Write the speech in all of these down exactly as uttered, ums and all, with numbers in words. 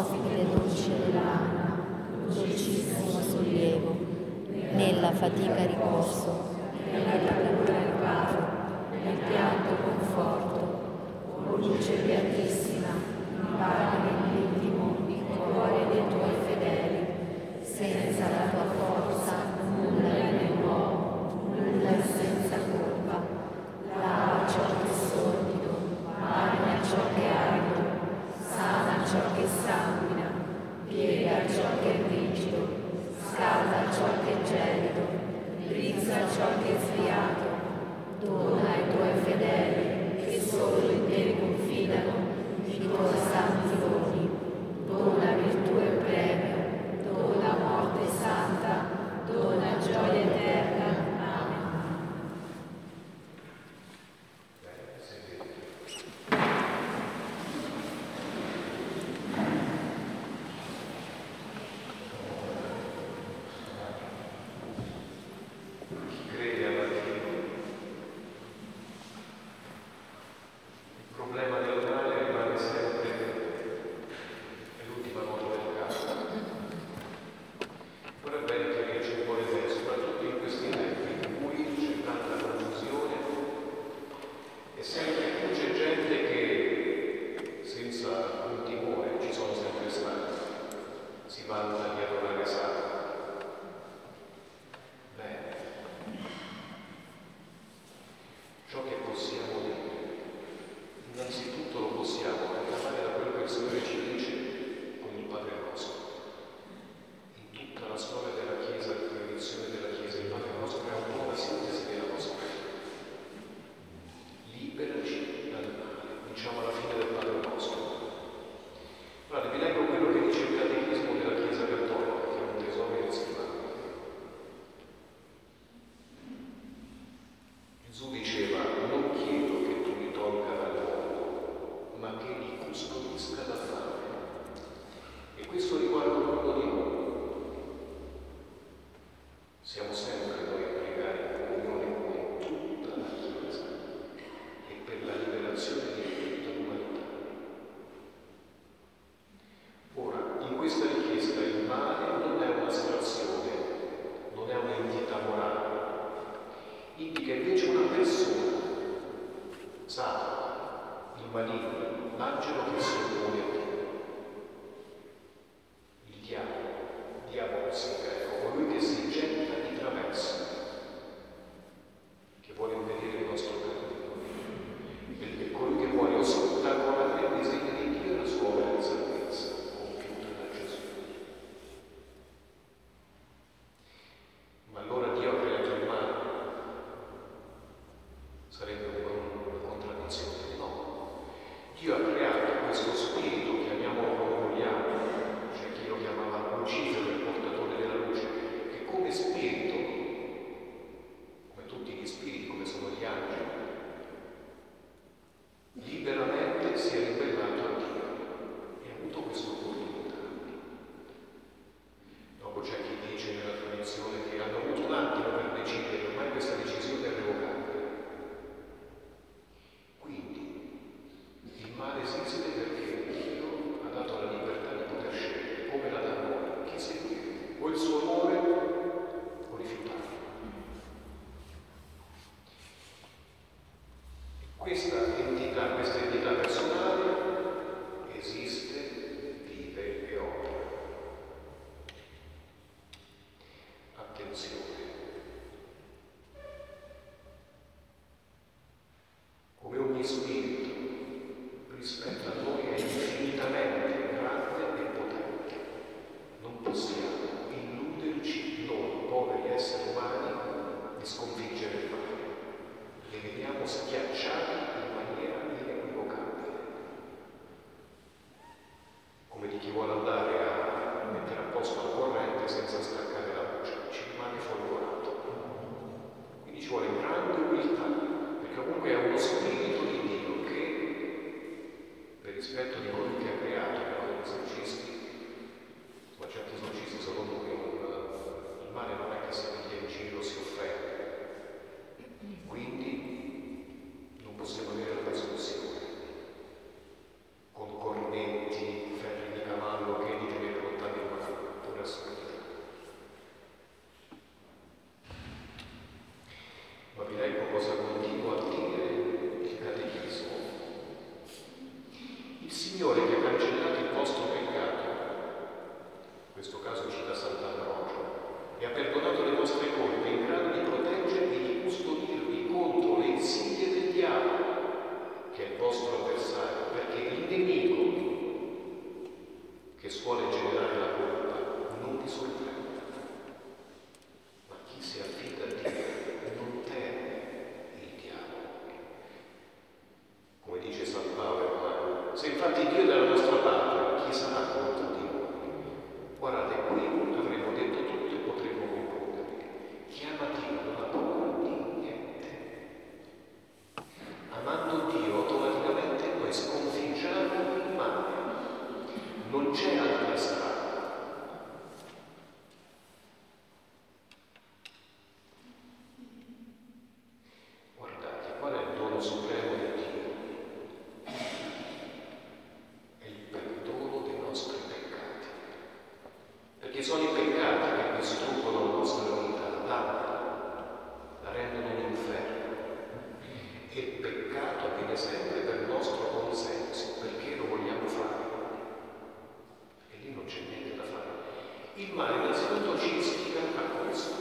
sospiro dolce dell'anima, dolcissimo sollievo, nella fatica riposo, nella paura riparo, nel pianto conforto. O luce beatissima, impari nell'intimo il cuore dei tuoi fedeli. Senza la tua forza nulla è nuovo, nulla è senza colpa. Lava ciò che è sordido, bagna ciò che è arido, sana ciò che sanguina, piega ciò che è rigido, scalda ciò che è gelido, drizza ciò che è sviato. Dona ai tuoi fedeli, che solo in te confidano, i tuoi santi doni. Dona virtù e premio, dona morte santa, dona gioia eterna. Amen. Con cornetti, ferri di cavallo Signore che ha cancellato il vostro peccato, in questo caso cita Sant'Ambrogio, e ha perdonato le vostre colpe, in grado di proteggervi e di custodirvi contro le insidie del diavolo, che è il vostro avversario, perché il nemico che suole generare la colpa non vi sorprende, ma chi si affida a Dio non teme il diavolo. Come dice San Paolo, se infatti Dio è dalla nostra parte, chi sarà contro di noi? Guardate, qui avremmo detto tutto e potremmo concludere. Chi ama Dio non ha paura di niente. Amando Dio automaticamente noi sconfiggiamo il male. Non c'è altra strada. Guardate, qual è il dono supremo di Dio? È il perdono dei nostri peccati. Perché sono i peccati che distruggono la nostra vita, la danno, la rendono un inferno. E il peccato avviene sempre per nostro consenso, perché lo vogliamo fare. E lì non c'è niente da fare. Il male innanzitutto ci istiga a questo.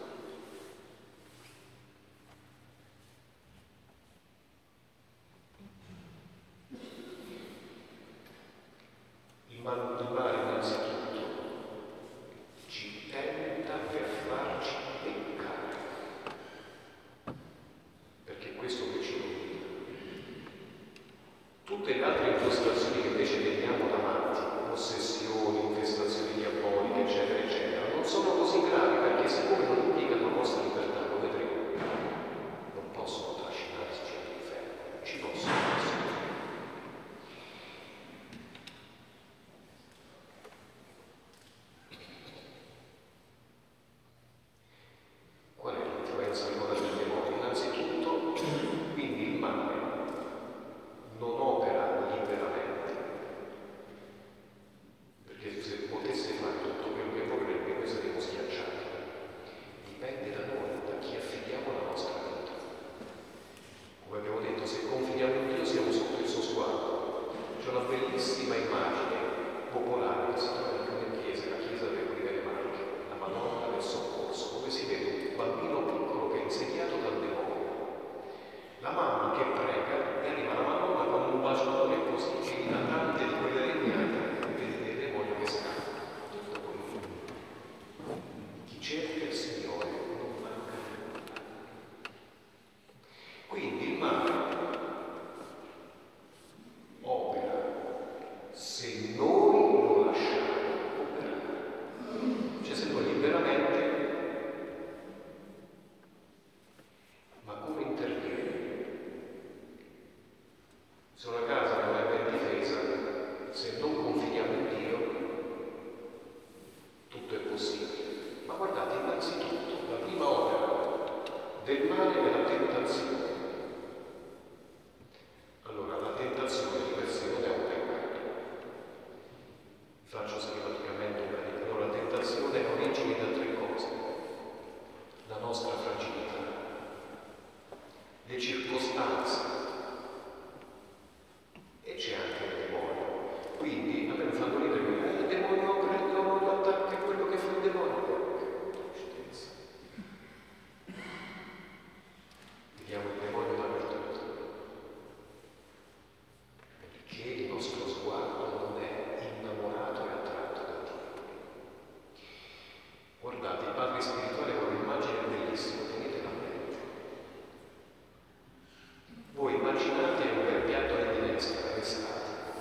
Il male, il male innanzitutto ci tenta per farci peccare, perché è questo che ci domina. Tutte le altre impostazioni che invece vediamo davanti, ossessioni, infestazioni diaboliche, eccetera, eccetera, non sono così gravi, perché siccome non implicano la nostra libertà, lo vedremo, non possono trascinarci all'inferno, ci possono essere. Qual è l'influenza allora del demonio? Innanzitutto, quindi il male non opera liberamente, perché se potesse fare tutto quello che vorrebbe, noi saremmo schiacciati. Dipende da noi, da chi affidiamo la nostra vita. Come abbiamo detto, se confidiamo in Dio siamo sotto il suo sguardo. C'è una bellissima immagine popolare che si trova in alcune chiese, la chiesa delle Olive Marche, la Madonna del Soccorso, dove si vede un bambino piccolo che è insediato dal demonio. La mamma che prega e arriva la Madonna con un bacione così eclatante di quelle regnate, e vede il demonio che scappa. Tutto quello. Chi cerca il Signore non manca nulla. Quindi il male opera se noi lo lasciamo operare. Cioè se noi liberamente. Ma come interviene? Se una casa non è ben difesa, se non confidiamo in Dio, tutto è possibile. Ma guardate, innanzitutto, la prima opera del male è la tentazione. Allora, la tentazione di per sé non è un peccato. Faccio schematicamente un capitolo. Allora, la tentazione ha origine da tre cose. La nostra fragilità, le circostanze, e c'è anche il demonio. Quindi a me mi fanno ridere che il demonio opera, il demonio attacca, è quello che fa il demonio. Tristezza. Vediamo il demonio dappertutto. Perché il nostro sguardo non è innamorato e attratto da Dio. Guardate, il padre spirituale con un'immagine bellissima, tenetela a mente. Voi immaginate un bel piatto di minestra d'estate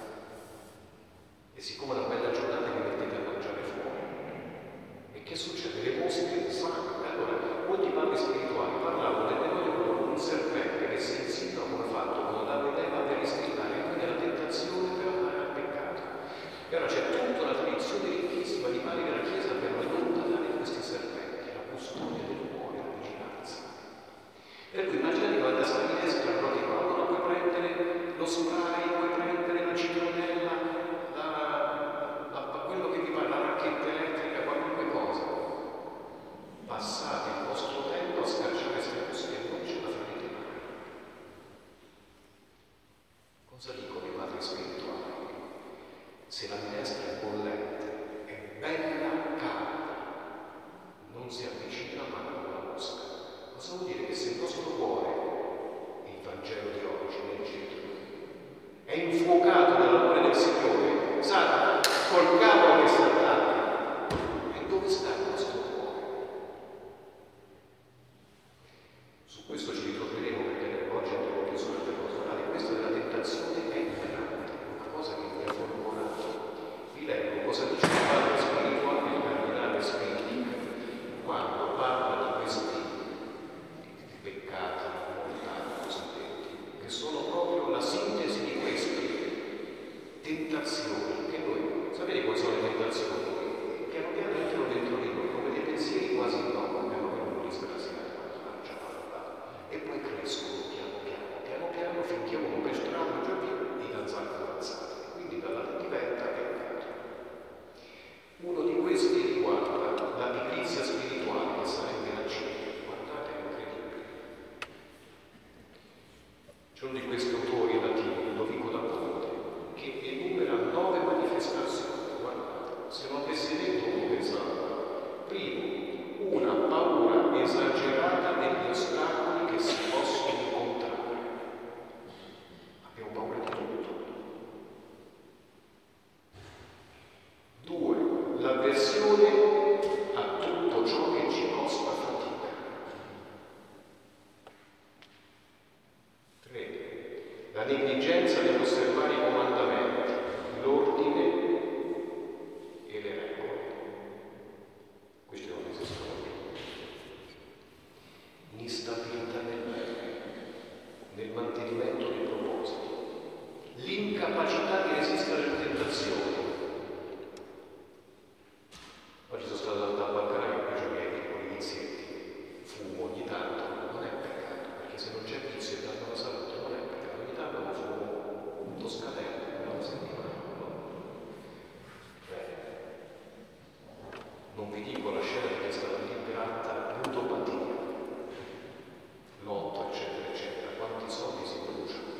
e siccome è una bella giornata vi mettete a mangiare fuori. E che succede? Le mosche sangue. Allora, molti padri spirituali parlavano del demonio come un serpente che si insinua come fatto quando danno Eva per riscrivere, quindi la tentazione per andare al peccato. E ora c'è tutta una tradizione ricchissima di padri della Chiesa per allontanare questi serpenti, la custodia del cuore, la vigilanza. Per cui immaginate che vada a sta minestra, però ti allora puoi prendere lo spray, puoi prendere la citronella, la, la, quello che vi parla, la racchetta elettrica, qualunque cosa. Passate il vostro tempo a scacciare queste cose e non ce la farete mai. Cosa dicono i padri spirituali? se la minestra è bollente, è bella calda, non si avvicina ma non la mosca. Cosa vuol dire? Che se il nostro cuore, il Vangelo di oggi, leggete, è infuocato dall'amore del Signore, Satana, col cavolo che si attacca, e dove sta il nostro cuore? Su questo ci ritorneremo, perché oggi abbiamo chiusura per pastorale. Questa della tentazione è imperante, una cosa che mi ha folgorato. Vi leggo cosa dice il padre spirituale, il cardinale Spinning, quando parla di questi peccati mortali cosiddetti, che sono proprio la sintesi di queste tentazioni che noi, sapete quali sono le tentazioni? Piano piano entrano dentro di noi come dei pensieri quasi no, piano piano li sgrasiamo, già parlato, e poi crescono piano piano, piano piano finché uno per strada già via i danzati avanzati, quindi dalla diventa peccato. Uno di questi riguarda la pigrizia spirituale che sarebbe la cena. Guardate, è incredibile. C'è uno di questi autori latini, Lovico da Ponte, che enumera nove manifestazioni. Guardate, se non avessi detto uno pensava. Primo, una paura esagerata degli ostacoli che si possono incontrare. Abbiamo paura di tutto. Due, l'avversione a tutto ciò che ci costa fatica. Tre, la negligenza nell'osservare i comandamenti, l'ordine e le regole. Questi non esistono più. L'instabilità nel bene, nel mantenimento dei propositi, l'incapacità di resistere alle tentazioni. Oggi sono stato da tabaccaio e faccio i miei piccoli vizietti, fumo ogni tanto, non è peccato, perché se non c'è vizio e danno la salute non è peccato, ogni tanto lo fumo un toscanello, una settimana, no? Beh, non vi dico la scena perché è stata liberata ludopatia, lotto, eccetera, eccetera, quanti soldi si bruciano.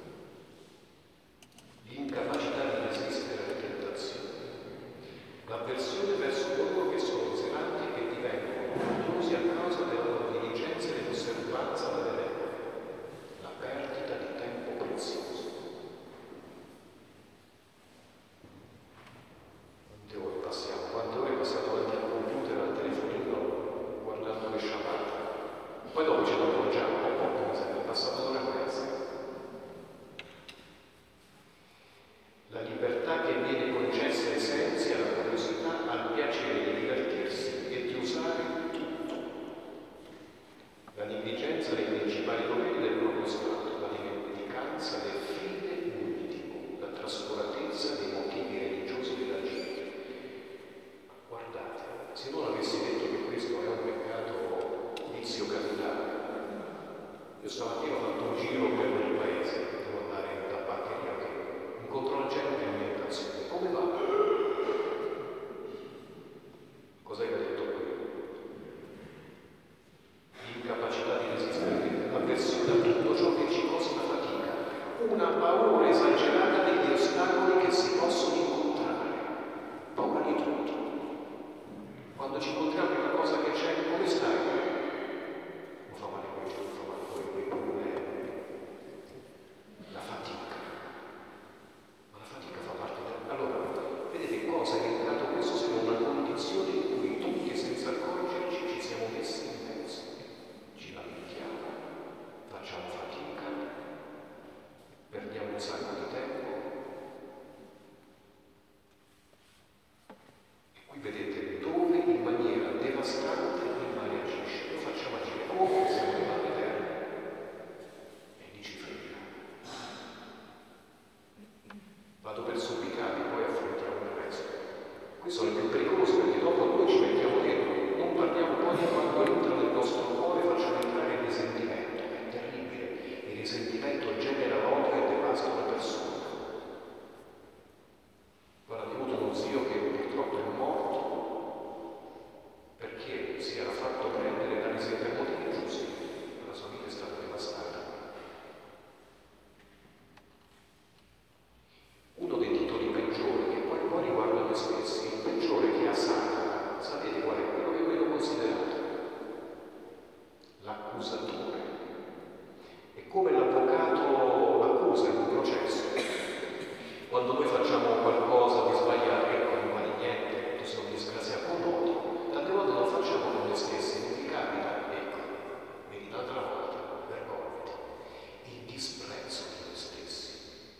L'incapacità di resistere alle tentazioni, l'avversione verso coloro che sono zelanti e che divengono noiosi a causa della loro diligenza e dell'osservanza delle regole, la perdita di tempo prezioso. Quante ore passiamo? Quante ore passiamo davanti al computer, al telefonino, guardando le sciapate? Poi dopo ce ne accorgiamo, oh, mi sembra passata un'ora e mezza. La libertà che viene concessa ai sensi, alla curiosità, al piacere di divertirsi e di usare tutto. La negligenza dei principali doveri del proprio Stato, la dimenticanza del fine ultimo, la trascuratezza dei motivi religiosi della gente. Guardate, se non avessi detto che questo è un peccato vizio capitale, io stamattina ho fatto un giro per il paese, devo andare in tabaccheria, che incontro la gente in alimentazione. Come va? Cos'è che ha detto qui? L'incapacità di resistere, l'avversione a tutto ciò che ci costa fatica, una paura esagerata degli ostacoli che si possono incontrare, paura di tutto. Quando ci incontriamo una cosa che c'è, come stai? Non fa male questo, non fa male quello, i problemi, la fatica. Ma la fatica fa parte del... Allora, vedete cosa è diventato questo se non una condizione in cui tutti senza accorgerci ci siamo messi in mezzo, ci lamentiamo, facciamo fatica, perdiamo un sacco di tempo. E qui vedete dove in maniera devastante il male agisce. Lo facciamo agire come siamo rimasti terra e lì ci frega. Vado per supplicare, poi affrontiamo il resto. Questo è il più pericoloso perché dopo noi ci mettiamo dentro, non parliamo poi di quando entra nel nostro cuore, facciamo entrare il risentimento. È terribile, il risentimento genera odio e devasta una persona. Guarda, ho avuto uno zio che purtroppo è morto perché si era fatto prendere da risentimenti giusti, la sua vita è stata devastata. Uno dei titoli peggiori che poi quando noi facciamo qualcosa di sbagliato, ecco, non vale niente, tu sei un disgraziato, no, tante volte lo facciamo con noi stessi, non ti capita, ecco, vedi un'altra volta, vergognati, il disprezzo di noi stessi.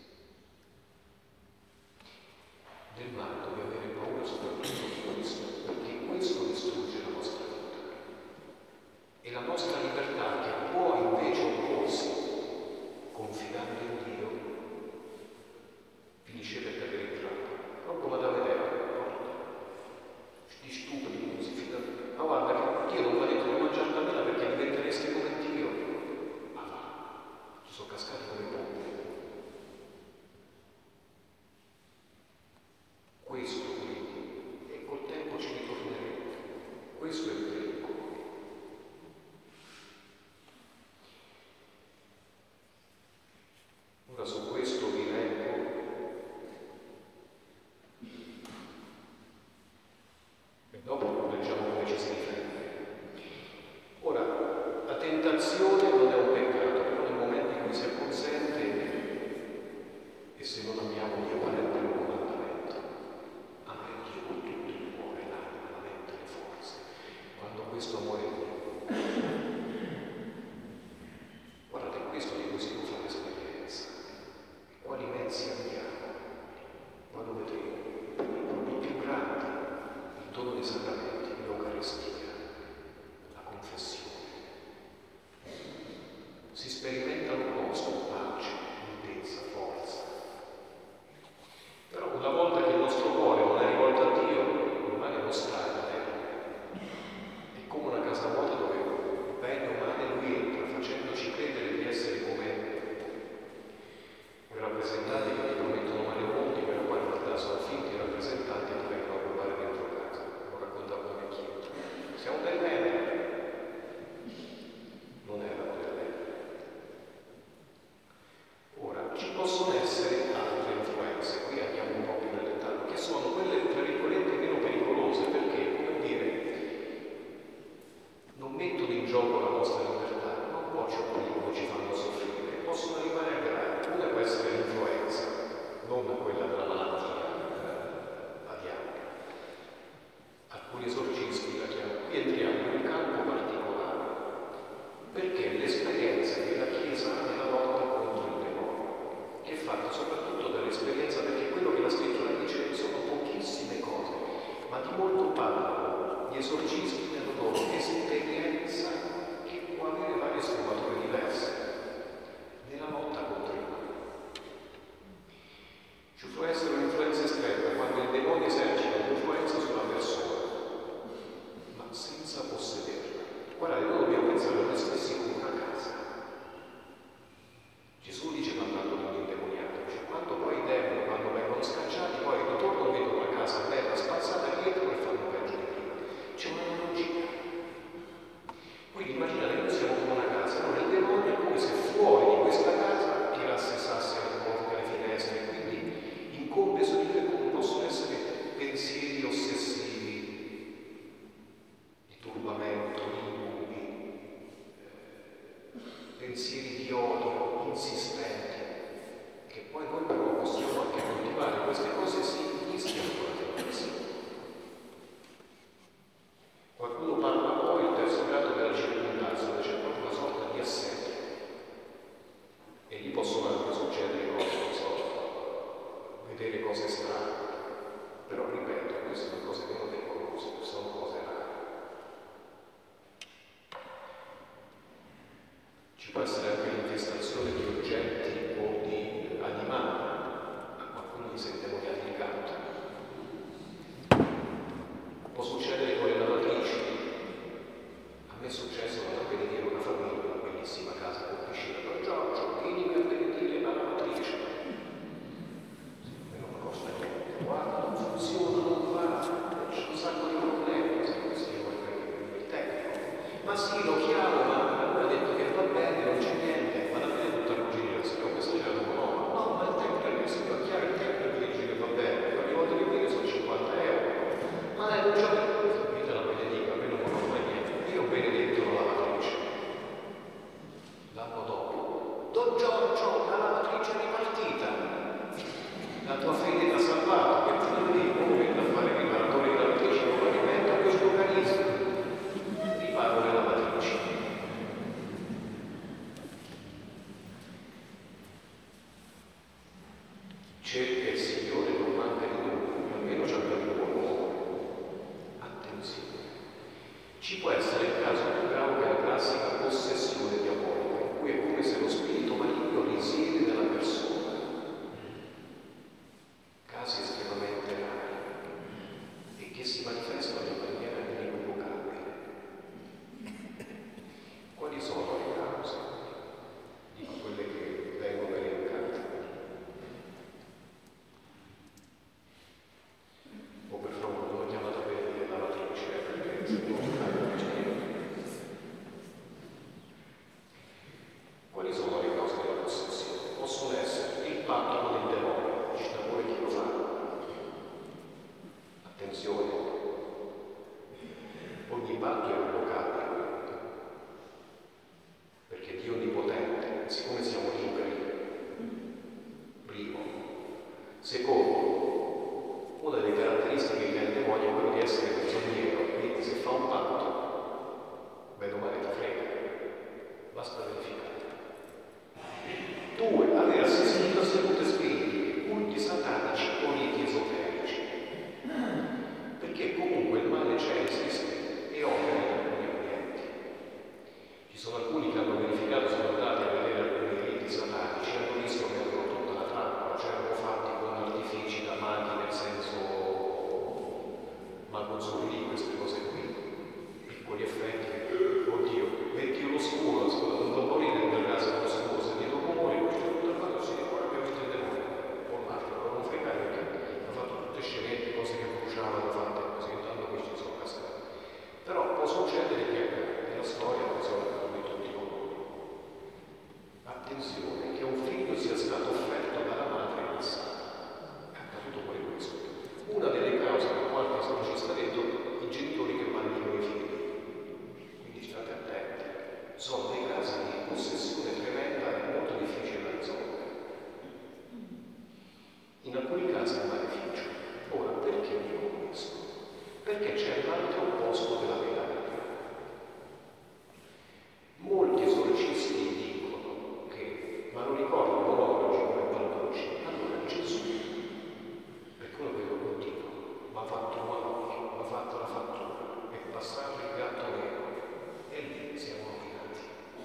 Del male dobbiamo avere paura soprattutto di questo, perché questo distrugge la nostra vita. E la nostra libertà, che può invece opporsi, confidando in Dio, finisce per cadere in trappola. Proprio come da vedere, di stupidi, non si fida. Ma guarda, che Dio non mi ha detto di mangiare la mela perché diventeresti come Dio. Ma va, ci sono cascati come pompe. Questo quindi, e col tempo ci ritorneremo. Questo è il pericolo. Ora su questo vi leggo e dopo leggiamo come ci si riflette. Ora, la tentazione non è un peccato, però nel momento in cui si acconsente e se non amiamo Dio vale per un comandamento, amare Dio con tutto il cuore, l'anima, la mente, le forze. Quando questo amore è Dio, guardate, questo di cui si può fare esperienza. Quali mezzi abbiamo? Quando vedremo i più grandi, il dono dei sacramenti, l'Eucaristia, la confessione. Si sperimenta l'opposto, pace, limpezza, forza. Però una volta che il nostro cuore non è rivolto a Dio, il male non sta in terra. È come una casa vuota dove bene o male lui entra, facendoci credere di essere come quei rappresentanti che ti promettono male molti, per poi in realtà sono finti rappresentanti e ti vengono a rubare dentro casa. Lo raccontavo vecchietto. Siamo del bene. Non erano del bene. Ora, ci possono essere altre influenze, qui andiamo un po' più nel dettaglio, che sono quelle, tra virgolette, meno pericolose, perché, come dire, non mettono in gioco la nostra libertà, ma un po' ci opprimono, ci fanno soffrire, possono arrivare a grave. Una può essere l'influenza, non quella della malattia eh, adiatica. Alcuni esorcisti la chiamano. Qui entriamo in un campo particolare, perché l'esperienza che la Chiesa ha nella lotta contro il demonio, che è fatta soprattutto dall'esperienza, perché quello che la scrittura dice sono pochissime cose, ma di molto parlano gli esorcisti nella loro esperienza, che può avere varie sfumature diverse nella lotta contro il male. Ci può essere un'influenza esterna quando il demonio esercita un'influenza sulla persona, ma senza possederla. Guardate, noi dobbiamo pensare a noi stessi come una casa. Gesù dice parlando di un indemoniato, cioè quando poi i demoni, quando vengono scacciati, poi ritornano, vedono una casa bella, spazzata dietro e fanno peggio di prima. C'è un'analogia. Quindi immaginate che noi siamo come una casa, allora il demonio è come se fuori di questa casa tirasse sassi alle porte, alle finestre, quindi incombe su di noi come possono essere pensieri ossessivi, di turbamento, incubi, eh, pensieri di odio insistenti, che poi noi però possiamo anche coltivare. Queste cose si mischiano con la tentazione. Qualcuno parla poi il terzo grado della circondanza, c'è proprio una sorta di assedio, e gli possono anche succedere cose, non so, vedere cose strane, però ripeto, queste sono cose che non pericolose, sono cose rare. Ci può essere anche l'infestazione di oggetti o di animali, a qualcuno gli si è indemoniato il gatto. Può succedere con le lavatrici. A me è successo da benedire una famiglia, una bellissima casa con piscina. Don Giorgio, vieni a benedire la lavatrice. E non costa niente. Guarda, non funziona, non va, c'è un sacco di problemi, se questo è il tecnico. Ma sì, lo chiamo, ma lui ha detto che va bene, non c'è niente. Ma da me è tutta arrugginita, se no questo è già nuovo. No, ma il tecnico, se lo chiama il tecnico dice che va bene, ogni volta che viene sono cinquanta euro. Ma è un giorno, io te la benedico, a me non mi costa niente. Io ho benedetto la lavatrice. L'anno dopo, Don Giorgio, la lavatrice è ripartita. La tua Una delle caratteristiche che ha il demonio è quello di essere prigioniero, quindi se fa un patto, bene o male ti frega, basta verificare. Due, aver assistito a sedute spiriti, culti satanici o riti esoterici. Perché comunque il male c'è, esiste e opera in alcuni ambienti. Ci sono alcuni che hanno verificato, sono andati a vedere alcuni riti satanici, hanno visto che avevano tutta la trappola, cioè erano fatti con artifici da maghi, nel senso magozzoni, queste cose qui, piccoli effetti. Oddio, metti uno scuro, non lo puoi nel caso uno scuro, se dico comune, questo è tutto quanto si dice, guarda che questo è il demonio, o l'altro, però non fregare perché hanno fatto tutte scenette, cose che bruciavano, fatte così, tanto questi sono cascati. Però può succedere che nella storia non sono accaduti tutti colori. Attenzione, che un figlio sia stato offerto dalla madre in passato. È accaduto pure questo. Una delle cause per qualche esorcista ha detto i genitori che mandino i figli. Quindi state attenti. Sono dei casi di possessione tremenda e molto difficile da risolvere. In alcuni casi è un maleficio. Ora, perché dico questo? Perché c'è l'altro opposto della medaglia. Molti esorcisti dicono che, ma lo ricordano l'orologi come Balducci, allora Gesù, perché uno quello continua, ma ha fatto un malocchio, ma ha fatto la fattura, è passato il gatto nero, e lì siamo rovinati.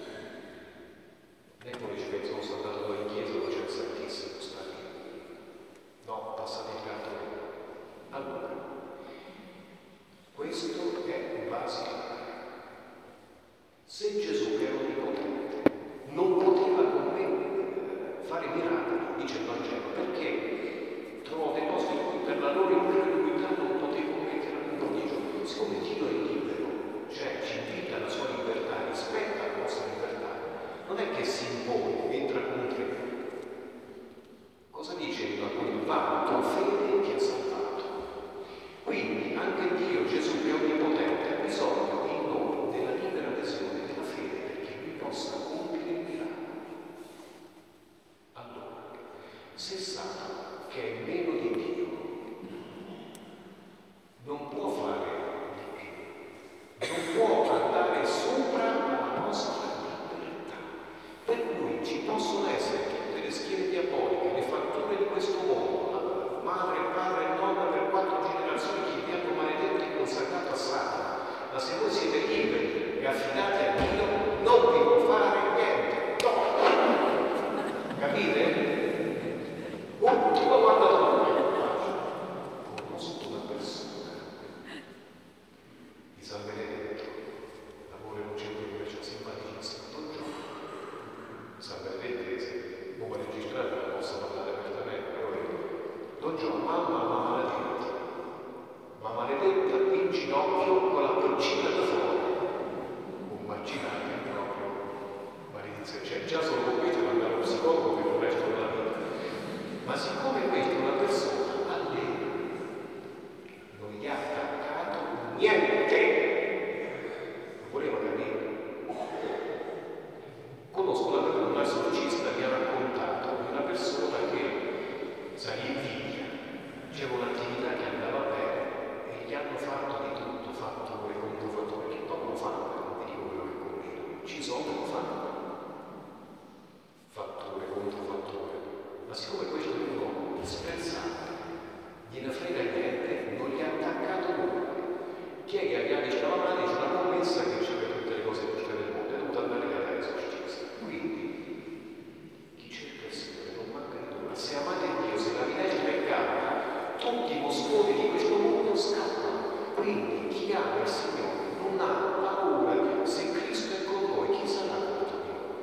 Ecco che ci penso, sono andato in chiesa dove c'è il Santissimo, sta lì. No, passate il gatto nero. Allora, questo è basilare. Se Gesù, che era onnipotente, non poteva con me fare miracoli, dice il Vangelo, perché trovò dei posti in cui per la loro incredulità non potevo commettere un prodigio. Siccome Dio è libero, cioè ci invita alla sua libertà, rispetta la nostra libertà, non è che si impone, entra contro noi. Cosa dice il Vangelo? Va, tua fede ti ha salvato. Quindi anche Dio, Gesù che è onnipotente, ha bisogno in noi della libera adesione della fede perché lui possa compiere il miracolo. Allora, se Satana, che è meno di Dio, non può fare di più, non può andare sopra la nostra libertà, per cui ci possono essere tutte le schiere diaboliche, le fatture di questo mondo, la madre, padre e nonna per quattro generazioni che vi hanno maledetto e consacrato a Satana, ma se voi siete liberi e affidati a Dio, non vi può fare niente. No. Capite? Ultimo quando conosco una persona di San Benedetto, lavora in un centro commerciale simpaticissimo, Don Giovanni, San Benedettese, come registrare non posso parlare apertamente, però Don Giovanni, mamma, ma maledetta, ma maledetta in ginocchio con la piccina da fuori. Immaginate proprio maledizione, cioè già solo con questo mandare allo psicologo per il resto della vita. Ma siccome questa è una persona a lei non gli ha attaccato niente, non voleva capire. Conosco una persona, una esorcista mi ha raccontato di una persona che sa invidia, c'era un'attività che andava bene e gli hanno fatto di tutto, fatture, controfatture, che poi lo fanno, non vi dico quello che combinano, ci sono e lo fanno. Fatture, controfatture. Ma siccome questo è uno disprezzante, gliene frega niente, non gli ha attaccato nulla. Chi è che aveva visto la mano? C'è una commessa che c'aveva tutte le cose giuste del mondo, è dovuta andare a dare esorcista. Quindi chi cerca il Signore non manca di nulla. Se amate Dio, se la finestra è calda, tutti i mosconi di questo mondo scappano. Quindi chi ama il Signore non ha paura. Se Cristo è con noi, chi sarà contro di noi?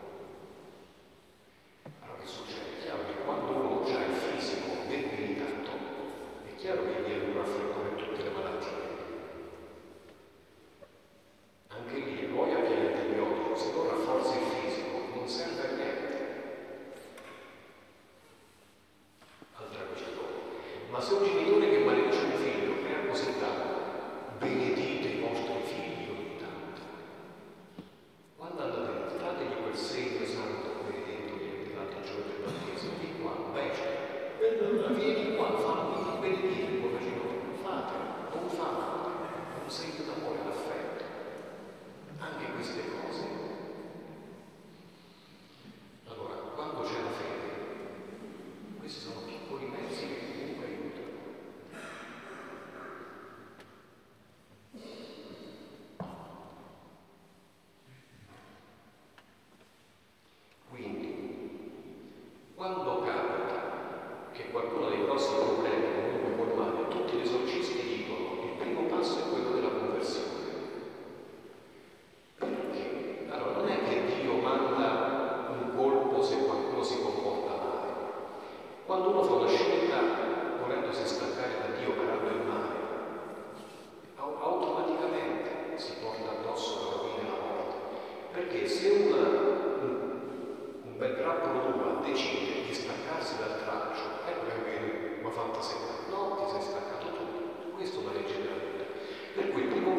Allora che succede? È chiaro che quando uno ha il fisico debilitato, è chiaro che viene un raffreddore tutte le malattie. Anche lì, poi anche gli antibiotici, se non rafforzi il fisico, non serve a niente. Altra questione. Ma se un genitore che maledice un figlio crea così tanto, benedite i vostri figli ogni tanto. Quando andate, dategli quel segno santo benedetto che avete dato il giorno del battesimo, vieni qua, bestia, vieni qua, fammi benedire.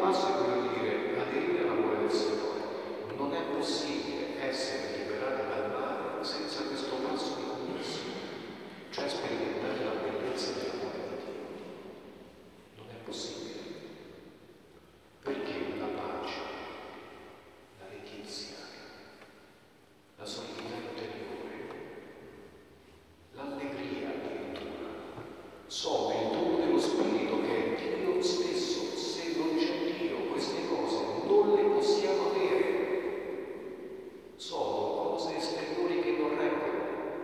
passo è quello di dire aderire all'amore del Signore. Non è possibile essere liberati dal male senza questo passo di conversione, cioè sperimentare la bellezza dell'amore di Dio. Non è possibile. Perché la pace, la letizia, la solidità interiore, l'allegria addirittura sono il dono dello Spirito che è Dio stesso. Se non c'è Dio, queste cose non le possiamo avere. Sono cose esteriori che non reggono.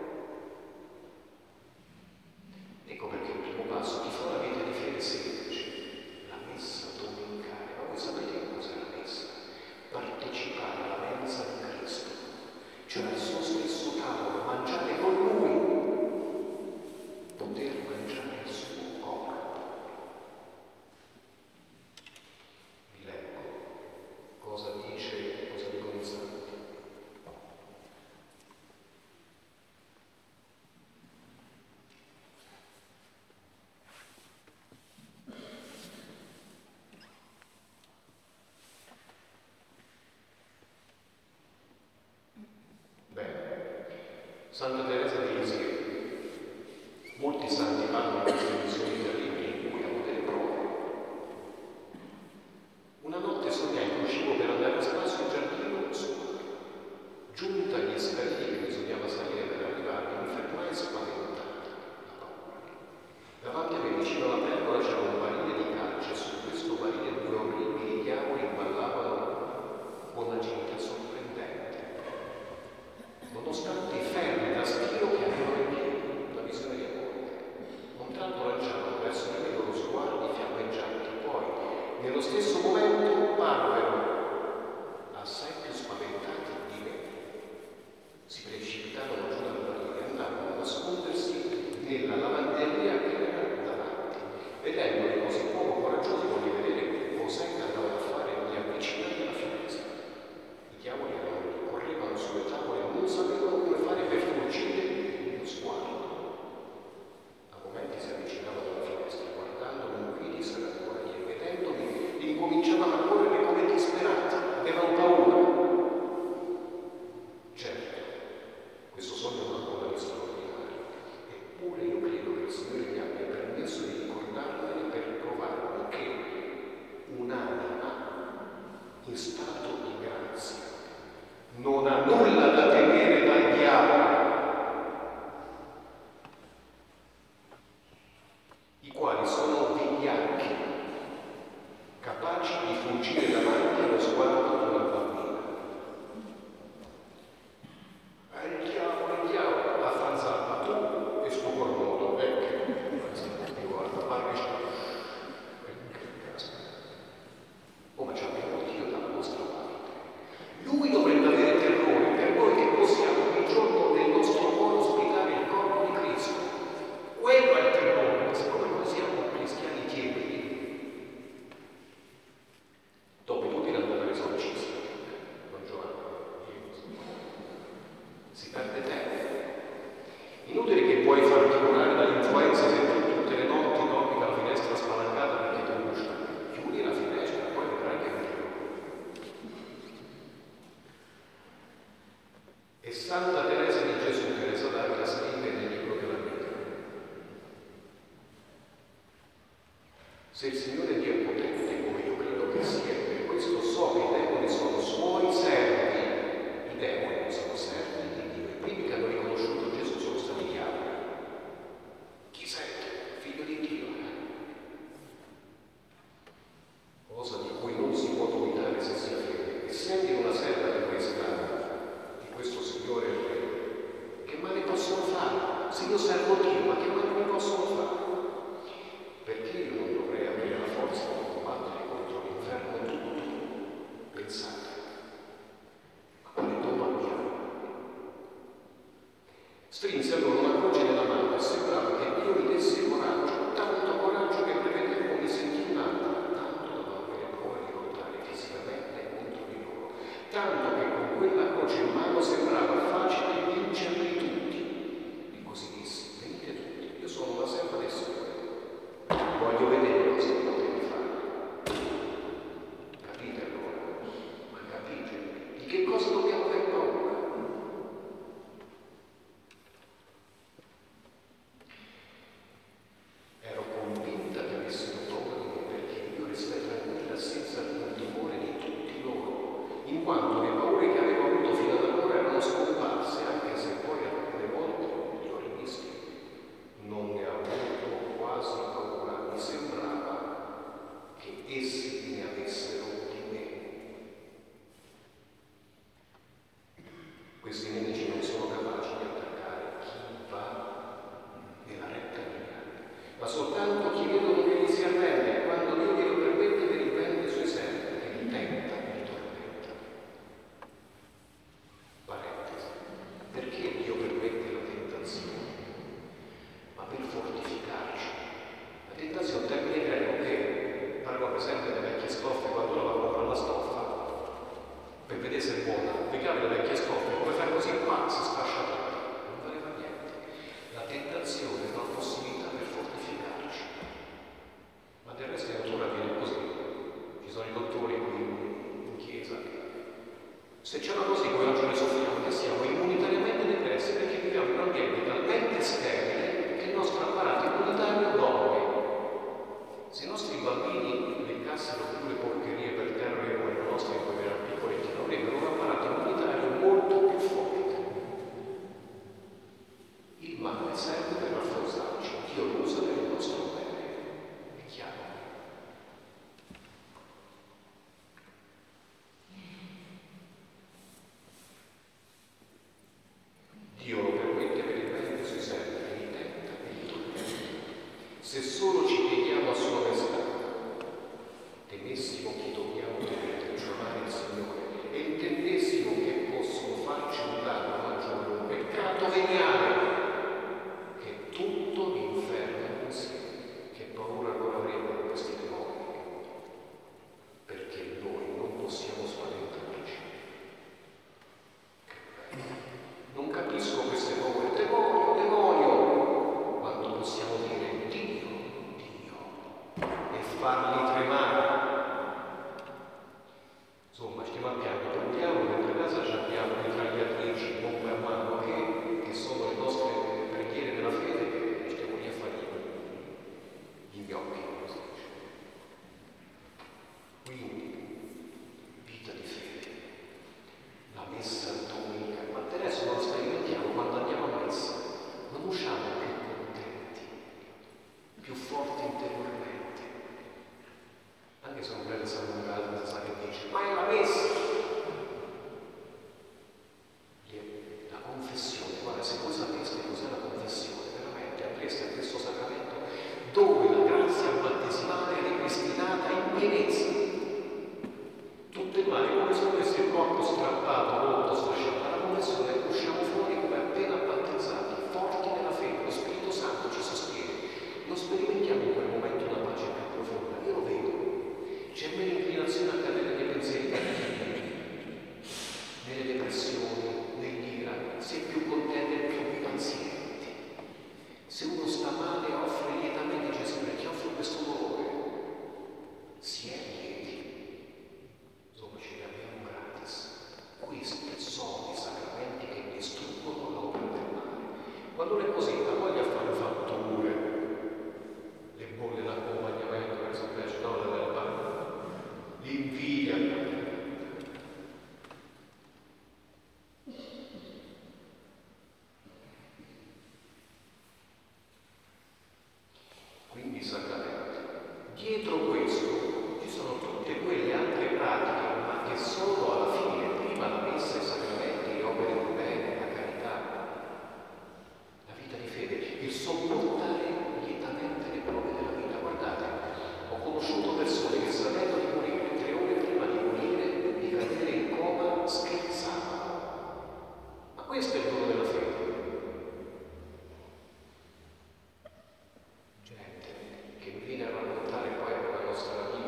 Ecco perché il primo passo ti fa una vita di fede semplice, la messa domenicale. Ma voi sapete che cos'è la messa? Partecipare alla mensa di Cristo, cioè al suo stesso tavolo, mangiare con Lui, poter mangiare il suo corpo. Vi leggo cosa dice, cosa dicono i santi. Bene, Santa Teresa di Lisieux. Molti santi fanno queste visioni terribili in cui hanno delle prove. Una notte sognai che uscivo per andare a spasso in giardino solo. Giunta agli scalini che bisognava salire per arrivarmi, mi fermai spaventata, la paura. Davanti a me, vicino alla pergola, c'era un barile di calce e su questo barile due orribili diavoli ballavano con un'agilità sorprendente. Nonostante i ferri da stiro che avevano in piedi, una visione di amore. Un tratto lanciavano verso di me i loro sguardi fiammeggianti, poi, nello stesso momento, parvero assai più spaventati di me. Si precipitarono giù dal barile e andarono a nascondersi nella lavanderia che era davanti. Vedendoli così poco coraggiosi, voglio vedere cos'è che andavano a fare, mi avvicinai alla finestra. I diavoli erano, correvano sulle tavole e non sapevano come fare per fuggire lo sguardo. A momenti si avvicinavano alla finestra, guardandomi in vidi sarà ancora lì, e vedendomi incominciavano a correre come disperati, avevano paura. Certo, questo sogno non ha nulla di straordinario, eppure io credo che il Signore mi abbia permesso di ricordarmene per provarmi che un'anima in stato di grazia non ha nulla da temere dal diavolo, i quali sono vigliacchi, capaci di fuggire davanti allo sguardo di una bambina. È il diavolo, il diavolo, la fanzappa, tu e sto cornuto, vecchio, ti guarda, ma che caspita. Oh, ma ci abbiamo Dio dalla nostra parte. Lui dovrebbe avere terrore per noi che possiamo il giorno del nostro cuore ospitare il corpo di Cristo. Quello è il terrore, ma siccome noi siamo cristiani tiepidi, dopo tutti l'hanno dato l'esorcista, Don Giovanni, si perde tempo. Inutile che puoi farti curare dall'influenza se tu tutte le notti dormi con la finestra spalancata perché ti gusta. Chiudi la finestra, poi vedrai che è meglio. E Santa Teresa di Gesù, Teresa d'Avila, scrive nel libro della vita: se il Signore Dio è potente, come io credo che sia, per questo so che i demoni sono suoi servi. I demoni non sono servi di Dio. I primi che hanno riconosciuto Gesù sono stati diavoli. Chi sei? Figlio di Dio. Cosa di cui non si può dubitare se si ha fede. Essendo in una serva di questa di questo Signore Re, che male possono fare? Se io servo Dio, ma che male mi possono fare? Perché io non dovrei avere la forza di combattere contro l'inferno tutto? Pensate, ma quale dono abbiamo? quasi paura, mi sembrava che essi ne avessero di me. Questi nemici non sono capaci di attaccare chi va nella retta via, ma soltanto chi vedono che gli si arrende, quando Dio glielo permette che riprende i suoi servi, che li tenta e li tormenta. Parentesi, perché Dio permette la tentazione? Ma per fortificarci. La tentazione è un termine greco che parla presente delle vecchie stoffe, quando uno va a comprare la stoffa per vedere se è buona, piegare le vecchie stoffe, come fare così, ma si sfascia tutto, non valeva niente. La tentazione è una possibilità per fortificarci, ma del resto in natura avviene così. Ci sono i dottori qui in chiesa, se c'è una cosa di cui oggi ne soffriamo, che siamo immunitariamente depressi perché viviamo in un ambiente talmente sterile che il nostro apparato immunitario dorme. Se i nostri bambini leccassero più le porcherie per terra e come i nostri come erano piccoletti, avrebbero un apparato immunitario molto più forte. Il male serve per rafforzarci, Dio lo usa per il nostro bene, è chiaro. Dio lo permette per il bene dei suoi servi, che li tenta e li tormenta. Se solo ci pieghiamo a sua onestà, temessimo chi dobbiamo temere, cioè amare il Signore, e intendessimo che possono farci un danno maggiore, un peccato veniale, che tutto l'inferno insieme, che paura non avremo di questi demoni, perché noi non possiamo spaventarci. Che bello. Non capisco queste paure, demonio, demonio, quando possiamo dire Dio, Dio, e farli tremare. Insomma, stiamo a piano, prendiamo, dentro casa ci abbiamo le tagliatrici, bombe a mano, che, che sono le nostre preghiere della fede, che stiamo lì a fare gli gnocchi, come si dice. Quindi, vita di fede, la messa domenica, ma adesso non sperimentiamo quando andiamo a messa, non usciamo più contenti, più forti interiormente. Anche se un prete sa lungato, non sa che dice, ma è la messa! La confessione, guarda, se voi sapeste cos'è la confessione, veramente andreste a questo sacramento dove la grazia battesimale è ripristinata in pienezza. Tutte le mani come se avesse il corpo strappato, molto sfasciato. Dalla confessione usciamo fuori come appena battezzati, forti nella fede, lo Spirito Santo ci sostiene. Non sperimentiamo in quel momento una pace più profonda, io lo vedo. C'è meno inclinazione a cadere nei pensieri cattivi, nelle depressioni, nell'ira, si è più contenti e più pazienti. Se uno sta male offre lietamente Gesù perché offre questo dolore, si è lieti. Insomma, ce li abbiamo gratis. Questi sono i sacramenti che distruggono l'opera del male. Quando è così, la voglia fare fatture, le bolle d'accompagnamento, per esempio, no, della parte. L'invidia. Quindi i sacramenti. Dietro questo ci sono tutte quelle altre pratiche, ma che sono alla fine, prima la messa, i sacramenti, le opere del bene, la carità, la vita di fede, il sopportare lietamente le prove della vita. Guardate, ho conosciuto persone che sapendo di morire tre ore prima di morire, di cadere in coma, scherzavano. Ma questo è il dono della fede. Gente che viene a raccontare poi la nostra vita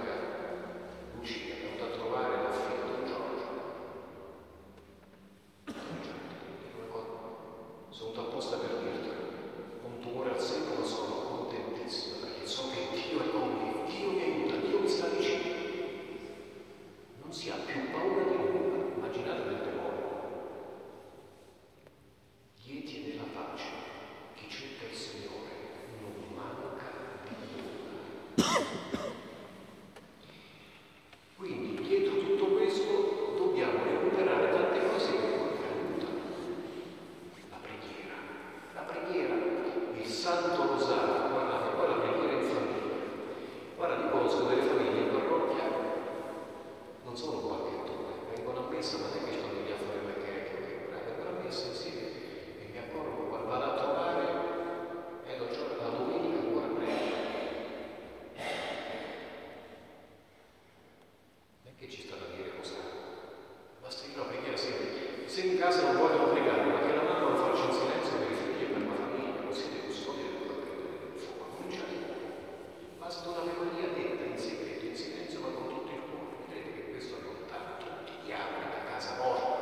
Basta una memoria detta in segreto, in silenzio, ma con tutto il cuore. Vedete che questo allontana tutti i diavoli da casa vostra.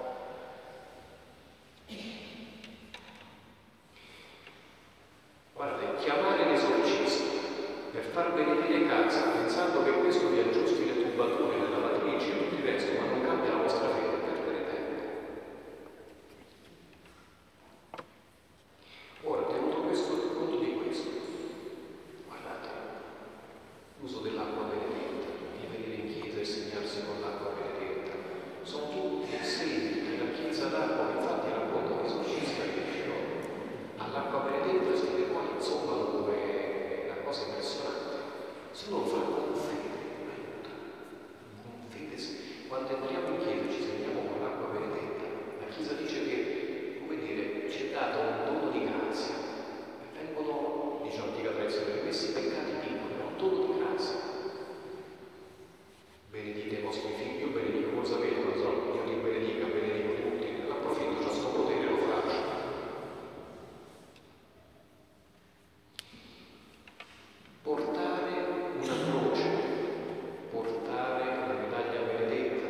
Guardate, chiamare l'esorcista per far benedire casa pensando che questo vi aggiusti le tubature, le lavatrici e tutto il resto, ma non cambia la vostra fede, perdere tempo. Ora, tenuto questo, conto di questo, guardate, l'uso dell'acqua benedetta, di venire in chiesa e segnarsi con l'acqua benedetta, sono tutti segni della chiesa d'acqua. Infatti racconta l'esorcista che diceva all'acqua benedetta si vede poi insomma come una cosa impressionante. Se uno lo fa con fede, aiuta. Con fede, quando entriamo in chiesa ci segniamo con l'acqua benedetta. La chiesa dice che, come dire, ci è dato un dono di grazia e vengono, dice l'antica tradizione, questi peccati piccoli, ma un dono di grazia. Benedite i vostri figli, io benedico, non sapete, non so, io li benedico, benedico tutti, approfitto, c'ho sto potere, lo faccio. Portare una croce, portare la medaglia benedetta.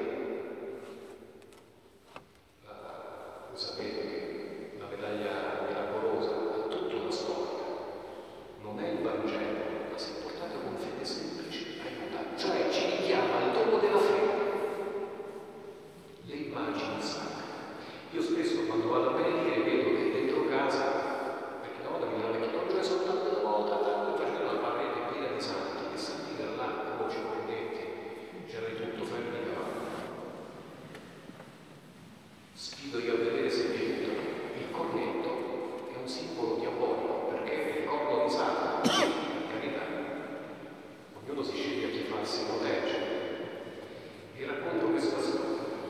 La, voi sapete che la medaglia miracolosa ha tutta una storia, non è il Vangelo, ma se portata con fede semplice aiuta, cioè ci richiama al dono della fede. Le immagini sacre. Io spesso quando vado a benedire vedo che dentro casa, perché una volta mi dava che non c'è soltanto una volta, tanto facendo una parete piena di santi, che santi dall'acqua, croci, cornetti, c'era di tutto, fermi di cavallo. Sfido io a vedere se vi aiuta. Il cornetto è un simbolo diabolico, perché è il corno di Satana, per carità. Ognuno si sceglie a chi farsi proteggere. Vi racconto questa storia.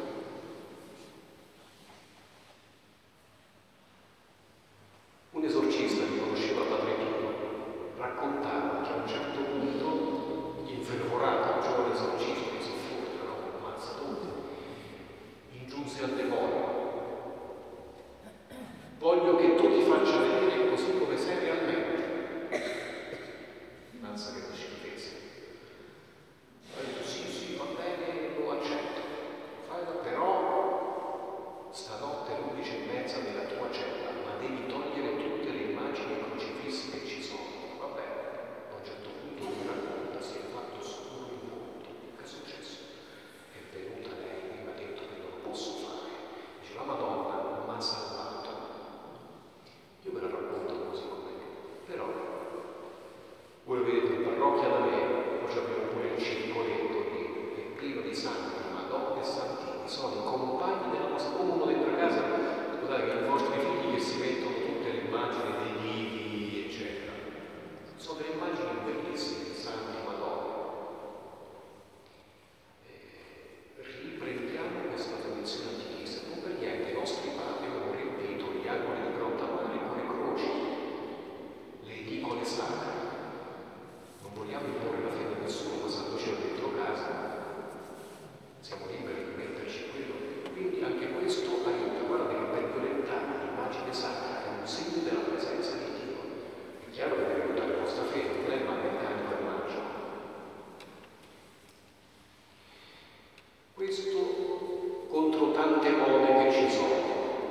Un esorcista che conosceva Padre Pio raccontava che a un certo punto, infervorato, un giovane esorcista che soffre, no, ammazza tutti, ingiunse al demonio: voglio che tu ti faccia vedere così come sei realmente. Ammazza che schifezza. Sì, sì, va bene, lo accetto. Fai, però stanotte alle undici e mezza nella tua cella, ma devi togliere tutte le immagini e crocifissi che ci sono. Va bene. A un certo punto lui racconta, si è fatto scuro in volto. Che è successo? È venuta lei, mi ha detto che non lo posso fare. Dice, la Madonna non mi ha salvato. Io me la racconto così com'è. Però, voi vedete, in parrocchia da me, poi abbiamo pure il circoletto lì, è pieno di santi, Madonna e santini, sono i compagni della nostra, come uno dentro a casa, scusate che i vostri figli che si mettono tutte le immagini dei divi, eccetera. Sono delle immagini bellissime, di santi, Madonna. Eh, riprendiamo questa tradizione antichista, non per niente i nostri padri hanno riempito gli angoli di Grotta Mare con le croci, le edicole sacre. Non vogliamo imporre la fede a nessuno, passandoci dentro casa. Siamo liberi di metterci quello. Quindi anche questo aiuta. Guardate che per violentare l'immagine sacra è un segno della presenza di Dio. È chiaro che deve aiutare la vostra fede, non è il meccanico e mangia. Questo contro tante mode che ci sono.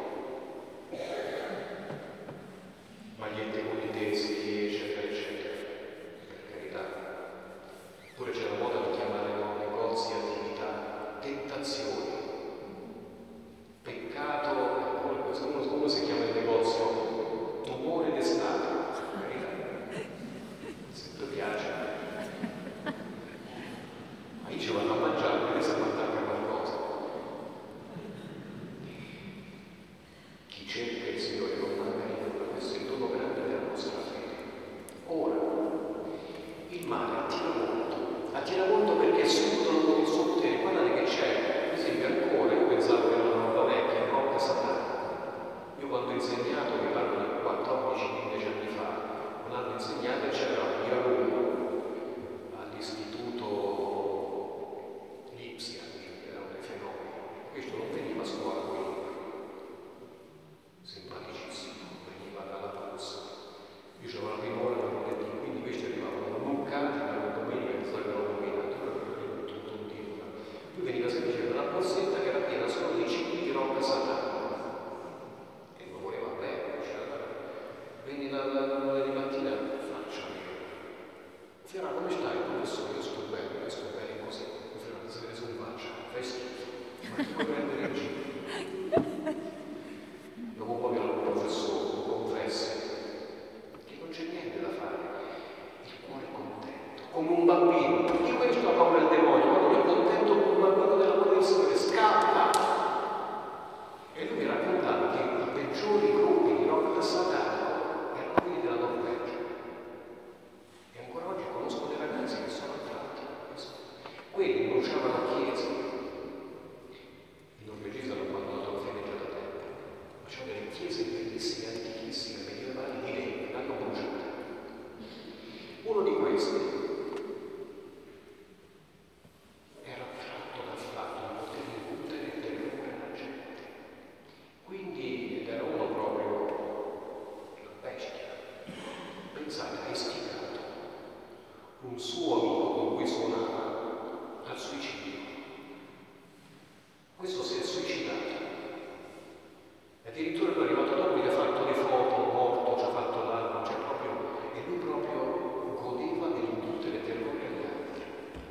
Magliette con i teschi, eccetera, eccetera. Per carità. Oppure c'è la moda di chiamare no, negozi e attività tentazioni. Peccato, uno, uno si chiama il negozio tumore d'estate. Per carità. Se ti piace. Ma io ci vado a mangiare, perché se mangiare qualcosa. Chi cerca il Signore non manca di nulla, questo è il dono grande della nostra fede. Ora, il male attira molto, attira molto perché assumono con il suo potere. Guardate che c'è, per esempio ancora, io pensavo che era una roba vecchia, roba satana. Io quando ho insegnato, vi parlo di quattordici quindici anni fa, un anno insegnato e c'era un mio alunno all'istituto Lipsia, che era un fenomeno. Questo non veniva a scuola con i libri, simpaticissimo, veniva dalla puzza. Io c'avevo la prima ora, quindi questi arrivavano a Lucca Fiora, come stai? Professore, io sto bene, io sto bene così. Fiora, non sapete se non faccia, fai schifo. Ma ti puoi prendere in giro? Dopo un po' che ero un professore, un confesso, che non c'è niente da fare. Il cuore è contento, come un bambino. Io questo ho paura del demonio, quando io è contento come un bambino della buonissima che scappa. E lui mi raccontava che i peggiori gruppi di rock satanico erano quelli della Norvegia. E ancora oggi conosco dei ragazzi che sono attratti da questo. Quelli bruciavano chiese. I norvegesi hanno abbandonato la fede già da tempo. Ma c'erano delle chiese bellissime, antichissime, medievali di legno, l'hanno bruciate. Uno di questi era attratto dal fatto di poter incutere terrore alla gente. Quindi, ed era uno proprio una bestia, pensate, ha istigato un suo amico con cui suonava al suicidio. Questo si è suicidato. Addirittura lui è arrivato dopo, gli ha fatto le foto, morto, ci ha fatto l'album, cioè proprio, e lui proprio godeva dell'incutere terrore agli altri.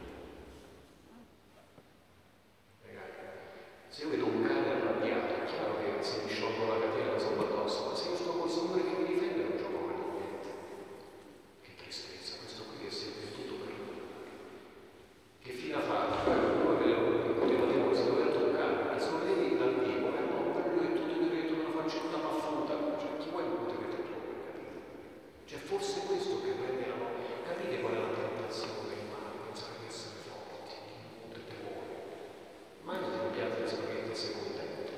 Ragazzi, se io vedo un cane arrabbiato, è chiaro che se mi sciolgo la catena sopra addosso, ma se io sto col Signore che mi difende non gioco per niente. Che tristezza, questo qui che si è venduto per lui. Che fine ha fatto? Uno che poteva dire si doveva toccare, perché se lo vedi dal vivo, è un bello e tutto diretto, una faccetta paffuta, cioè chi vuoi non potete trovare, capite? Cioè forse questo che rendiamo, capite qual è la tentazione del male, pensare di essere forti, di temore. Mai non ti piace le spaghetti e sei contento.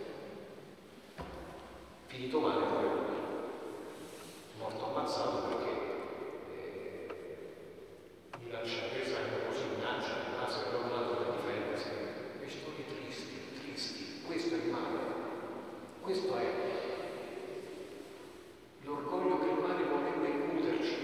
Finito male poi lui, morto ammazzato perché eh, minaccia presa e così minaccia, minaccia che non dato per difendersi. E storie tristi, tristi, questo è il male. Questo è l'orgoglio che il male vorrebbe incuterci.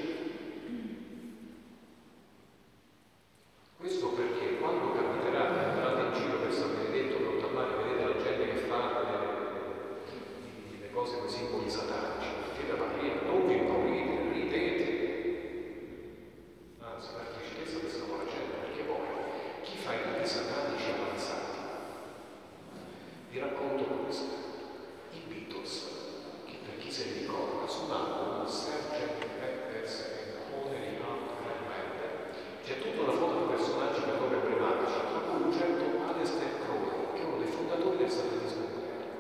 Questo perché quando capiterà che andate in giro per San Benedetto, per Ottammare, vedete la gente che fa le, le cose con i simboli satanici, chiede a Maria, non vi impaurite, ridete. Anzi, la tristezza che stiamo facendo, perché poi chi fa i riti satanici avanzati? Vi racconto questo. I Beatles, che per chi se li ricorda, suonavano sergente Peppers e Connery Heart Band. C'è tutta una foto di personaggi che proprio emblematici, tra cui un certo Aleister Crowley, che è uno dei fondatori del satanismo moderno.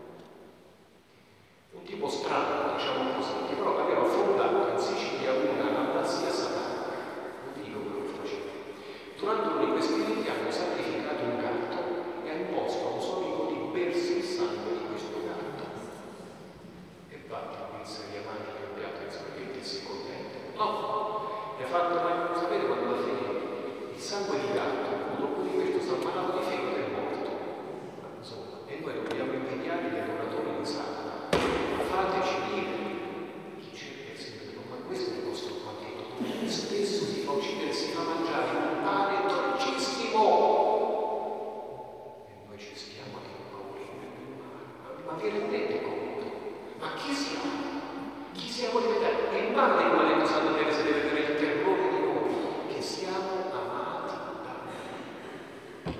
Un tipo strano, diciamo così, che però aveva fondato in Sicilia una abbazia satanica. Non vi dico quello che faceva. Durante uno di questi riti hanno sacrificato un gatto e ha imposto a un suo amico di bersi il sangue di questo gatto. E infatti inizia gli amanti che un piatto di spaghetti e si è contento. No! Mi ha fatto, ma sapete quando alla fine il sangue di gatto, dopo di questo sta malato di fegato e morto. Insomma, e noi dobbiamo invidiare gli adoratori di Satana. Fateci dire, chi cerca il Signore, ma questo è il nostro partito. Lui stesso si fa uccidere, si fa mangiare un pane dolcissimo. E noi ci stiamo a implorare. Ma, ma vi rendete conto? Ma chi siamo? Chi siamo di vedere? Il male di quale cosa deve si deve avere il terrore di noi, che siamo amati da Dio.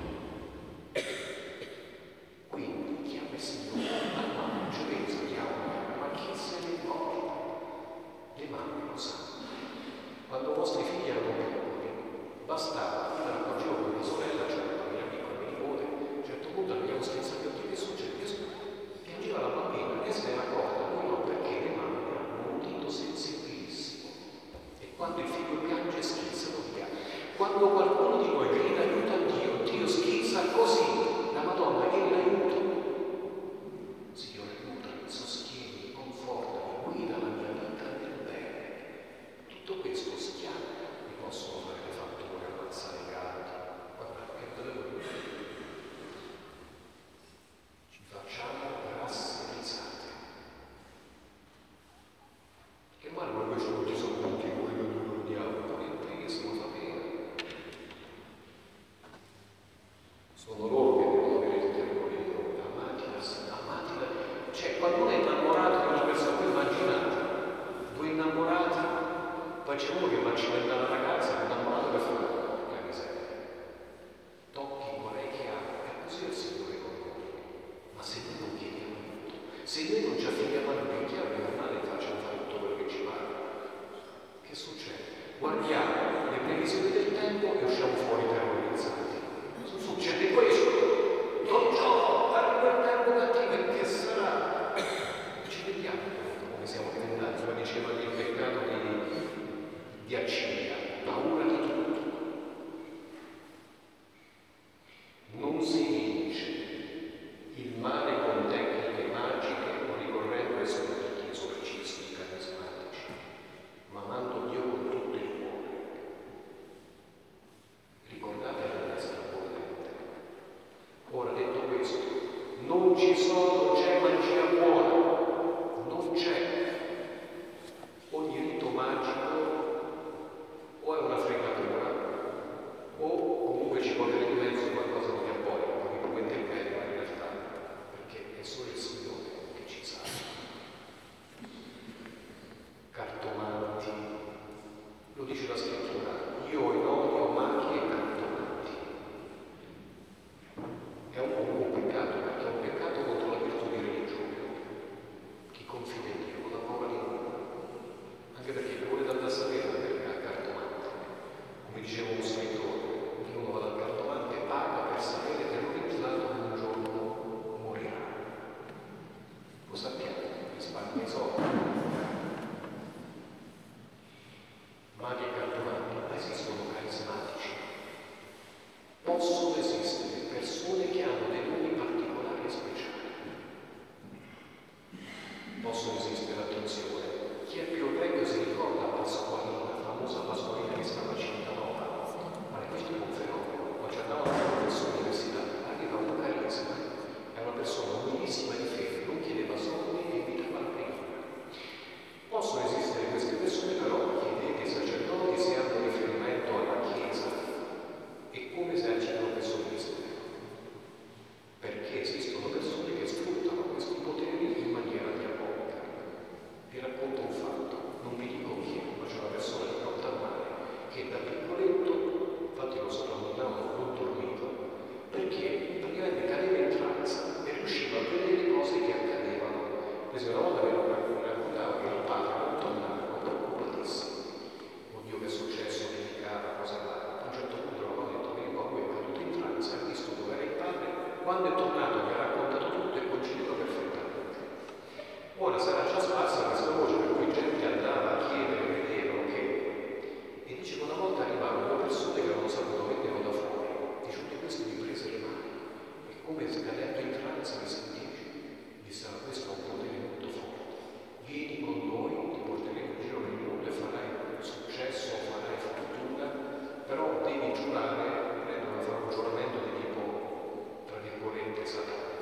Quindi chiama il Signore, al mano, giovenza, chiama, ma chi se ne importa? Le mamme lo sanno. Quando i vostri figli erano piccoli, bastava, io me ne accorgevo con mia sorella, cioè la mia piccola, mia nipote, a un certo punto abbiamo scherzato, oddio che succede? Che succede? Piangeva la bambina, e se ne era accorta, lui no, perché le mamme hanno un udito sensibilissimo. E quando il figlio piange, schizzano via. Quando qualcuno di noi grida aiuto a Dio, Dio schizza così, la Madonna viene l'aiuto. Signore, aiutami, sostieni, confortami, guida la mia vita nel bene. Tutto questo schiava, mi possono fare le fatture, ammazzare i gatti. Guarda, che bello. Ci facciamo grasse risate. Che male non invece non ci sono tutti voi che non lo diavolo, perché sono sapere. guardiamo le previsioni del tempo e usciamo fuori terrorizzati. Succede questo, non gioco, arriva il tempo cattivo e che sarà? Ci vediamo come siamo diventati, come diceva lì il peccato di, di Accilia, paura di tutto. Non si vince il male con tecniche magiche o ricorrendo ai soliti esorcismi carismatici, ma amando Dio con tutto il cuore. Ricordate la destra bollente. Ora, detto questo, non ci sono, non c'è magia buona, non c'è. Ogni rito magico o è una fregatura o comunque ci può avere in mezzo qualcosa di diabolico, che può intervenire in realtà, perché è solo il Signore che ci sa. Cartomanti, lo dice la scrittura, io odio maghi e cartomanti. È un, un peccato, perché è un peccato contro la virtù di religione. Chi confida in Dio non ha paura di nulla, anche perché vuole andare a sapere al cartomante. Come diceva un scrittore, che uno va dal cartomante e paga per sapere che l'orientato un giorno morirà. Lo sappiamo, risparmia i soldi. Maghi e cartomanti esistono carismatici. Possono esistere persone che hanno dei doni particolari e speciali. Possono esistere, attenzione, chi è più vecchio si ricorda Pasqualina, la famosa Pasqualina che stava a Cintanova. Ma questo è un fenomeno. Quando andava a professore all'università, aveva un carisma, era una persona umilissima di fede, non chiedeva soldi e invitava al primo. Possono esistere queste persone, però chiedete ai sacerdoti se hanno riferimento alla Chiesa e come esercitano questo ministero. Perché esistono persone che sfruttano questi poteri in maniera diabolica. Vi racconto un fatto, non vi dico chi, ma c'è una persona di Porta al Mare che da piccoletto, infatti lo soprannominavano non dormito, perché praticamente cadeva in trance e riusciva a vedere le cose che accadevano. Per esempio, una volta mi raccontava che il padre molto andato, preoccupatissimo. Oddio, che è successo, che cara, cosa là. A un certo punto l'ho detto, vieni qua, lui è caduto in trance, ha visto dove era il padre, quando è tornato mi ha raccontato tutto e coincidiva perfettamente. Ora sarà già sparsa questa voce per cui gente andava a chiedere, vedevano che... E dice che una volta arrivarono due persone che avevano saputo venire da fuori. Dice che questi mi prese le mani. E come cadendo in trance mi sentì. Disse, ah, questo è un potere molto forte. Vieni con noi, ti porteremo in giro nel mondo e farai successo, farai fortuna, però devi giurare, prendere a fare un giuramento di tipo, tra virgolette, satanico.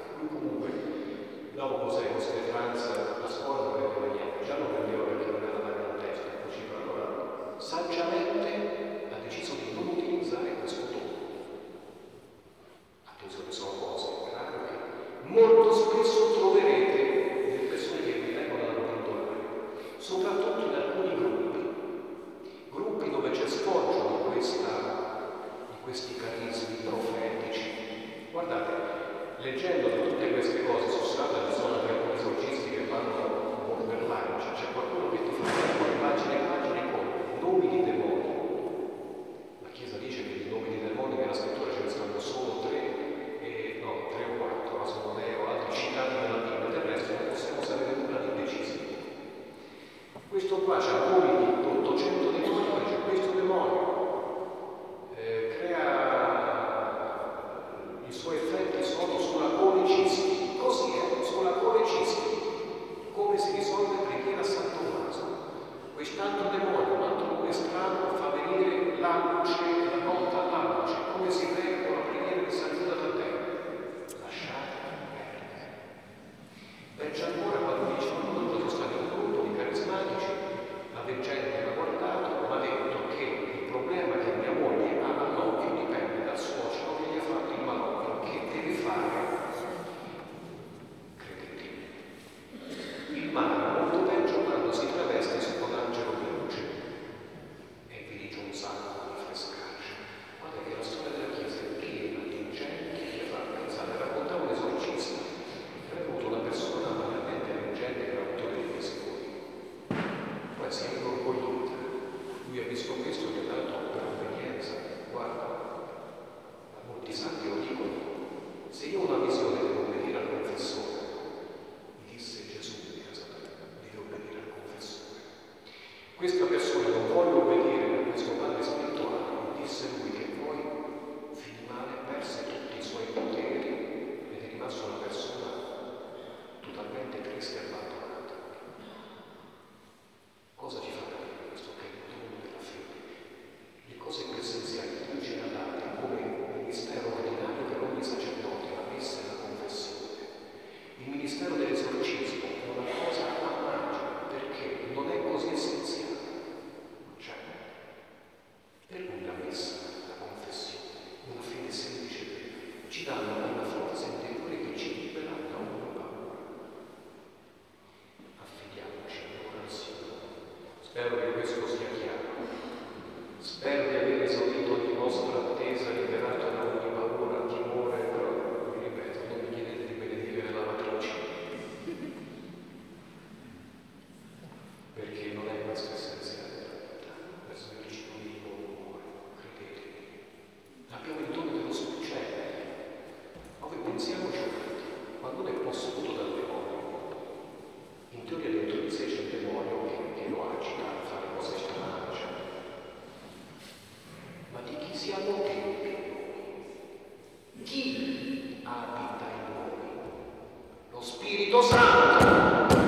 Spero di aver esaurito ogni vostra attesa, liberato da ogni paura, timore, però, vi ripeto, non mi chiedete di benedire le lavatrici. Perché non è questo essenziale della vita, questo è il genuino umore, credetemi. Abbiamo il dono dello successo. Ma voi pensiamoci un attimo, quando è posseduto dal demonio, in teoria dentro di sé c'è il demonio che, che lo agita a fare cose strane, cioè. Ma di chi siamo figli? Chi abita in noi? Lo Spirito Santo!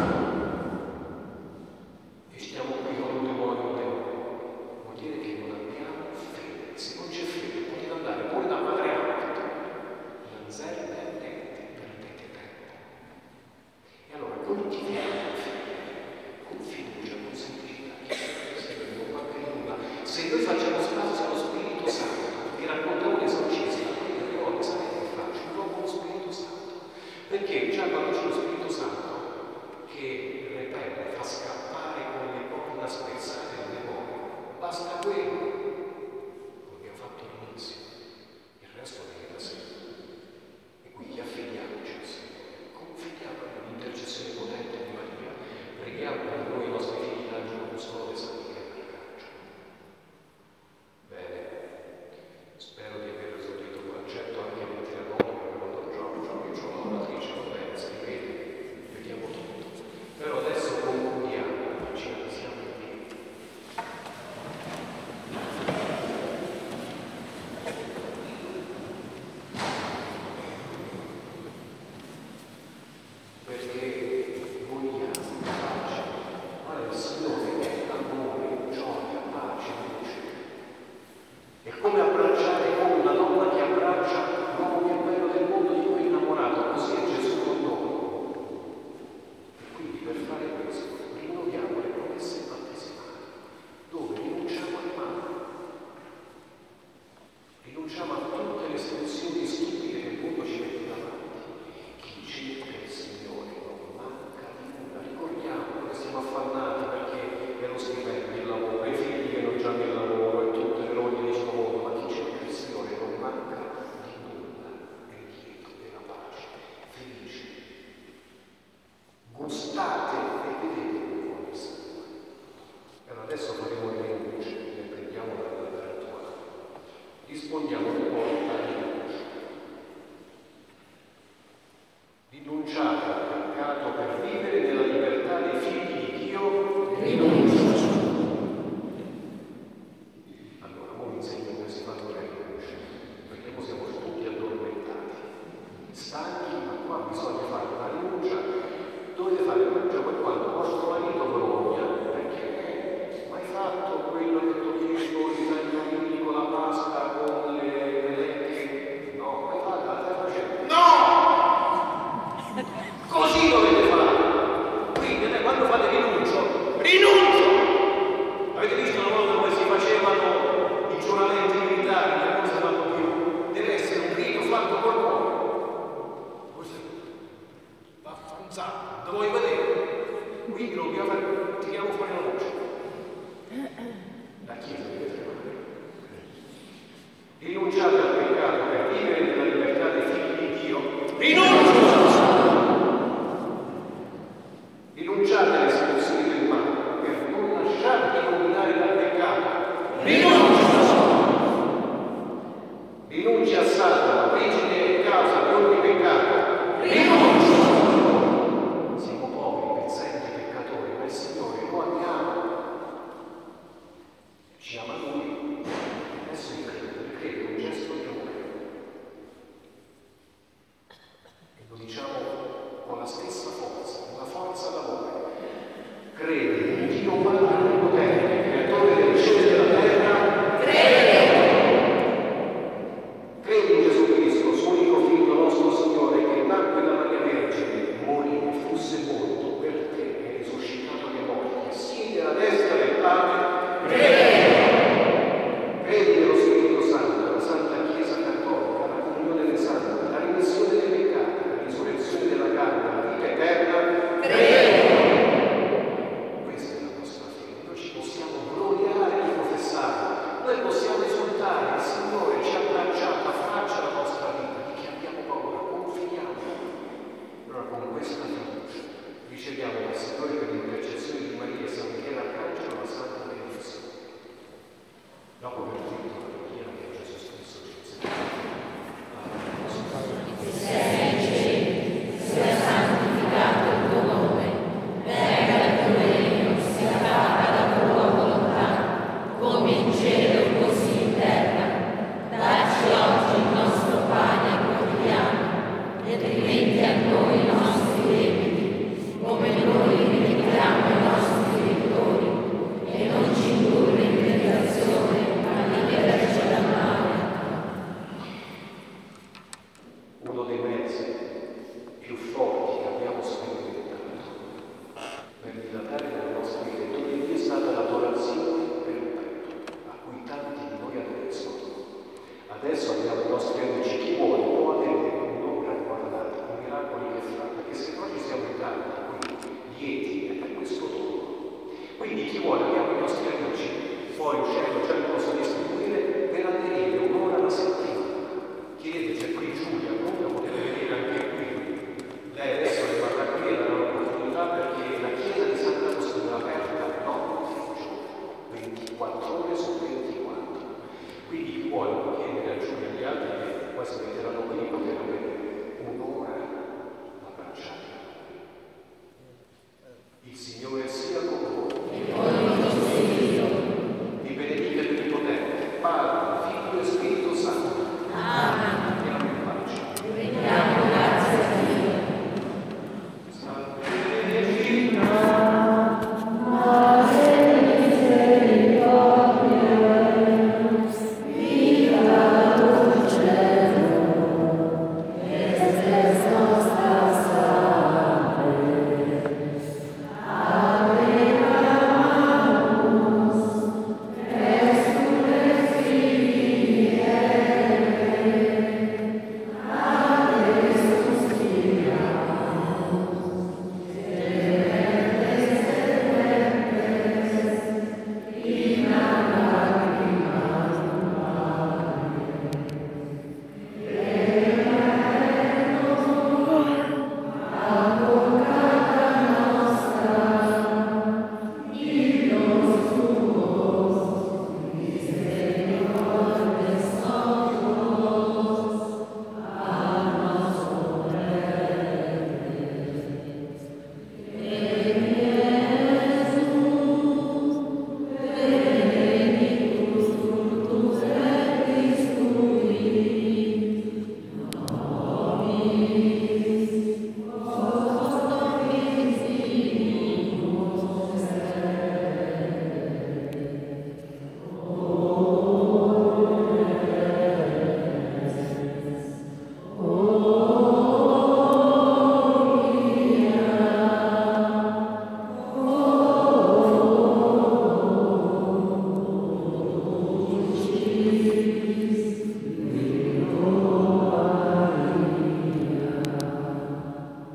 E stiamo qui con un demonio dentro. Vuol dire che non abbiamo fede. Se non c'è fede potete andare pure da Padre Abito. Lanzare perdente, perdete tempo. E allora coltiviamo con fiducia, con semplicità, non manca nulla. Se noi facciamo spazio allo Spirito Santo, vi racconterò un esorcista, quelle volte sapete che faccio, proprio lo Spirito Santo. Perché già quando c'è lo Spirito Santo che repelle, fa scappare quelle porte spezzate del demonio, basta quello. Come abbiamo fatto all'inizio, il resto viene da sé. E quindi affidiamoci al Signore, confidiamo nell'intercessione potente di Maria, preghiamo per noi i nostri figli d'angelo custode, San Michele Arcangelo. Bene, spero di aver esaurito il concetto anche mentre a nome per quando Giorgio, io ho la lavatrice, va bene, scrivete, vediamo tutto. Però adesso concludiamo, ci alziamo in piedi. Perché vogliamo pace. Guarda, il Signore è amore, gioia, pace, luce. È come abbracciare come una donna che abbraccia l'uomo più bello del mondo di cui è innamorato, così è Gesù con noi. E quindi per fare questo rinnoviamo le promesse battesimali, dove rinunciamo al male, rinunciamo a tutte le soluzioni stupide che il mondo ci mette davanti. Chi cerca il Signore non manca di nulla. Ricordiamo che siamo affannati perché è lo stipendio, il lavoro, i figli che non hanno il lavoro e tutte le rogne di questo mondo, ma chi cerca il Signore non manca di nulla, è lieto della pace, felice. Gustate e vedete come buono il Signore. E allora adesso faremo le rinunce, ne prendiamo dalla rituale. Rispondiamo un po' alle rinunce. Rinunciate al peccato per vivere nella libertà dei figli di Dio. Rinuncio. Allora, ora vi insegno come si fanno le rinunce, perché poi siamo tutti addormentati, stanchi, ma qua bisogna fare una rinuncia. Dovete fare la rinuncia poi quando vostro marito voglia, perché mai fatto quello che tu dici con i tagliolini, con la pasta, con le, le lecche? No, mai fatto, la stai facendo? No! Così dovete fare. Quindi quando fate rinuncio, rinuncio! Avete visto una volta come si facevano i giuramenti militari, che non si fanno più? Deve essere un rito fatto col cuore. Così. Vaffanzato, lo vuoi vedere? Quindi lo dobbiamo fare, tiriamo fuori la luce. La Chiesa deve tremare. Rinunciate al peccato per vivere nella libertà dei figli di Dio. Rinuncio! Rinunciate alle seduzioni del male per non lasciarvi dominare dal peccato. Rinuncio! Rinunci a Satana, origine e causa di ogni peccato. Rinuncio! Siamo poveri, pezzenti, peccatori, ma il Signore lo amiamo. Ci ama Lui. Adesso io credo, credo un gesto di Adesso abbiamo i nostri amici, chi vuole può avere un'ora, guardate, i miracoli che fa, perché se noi ci siamo in tanti, quindi lieti, è per questo dono. Quindi chi vuole, abbiamo i nostri amici, poi uscendo ce li posso distribuire per aderire un'ora alla settimana. Chiedete, c'è qui Giulia, comunque potete venire anche qui. Lei adesso rimarrà qui e darà l'opportunità perché la chiesa di Sant'Agostino è aperta notte e giorno, ventiquattro ore su ventiquattro. Quindi chi vuole può chiedere a Giulia e agli altri che poi si metteranno qui, potranno vedere un'ora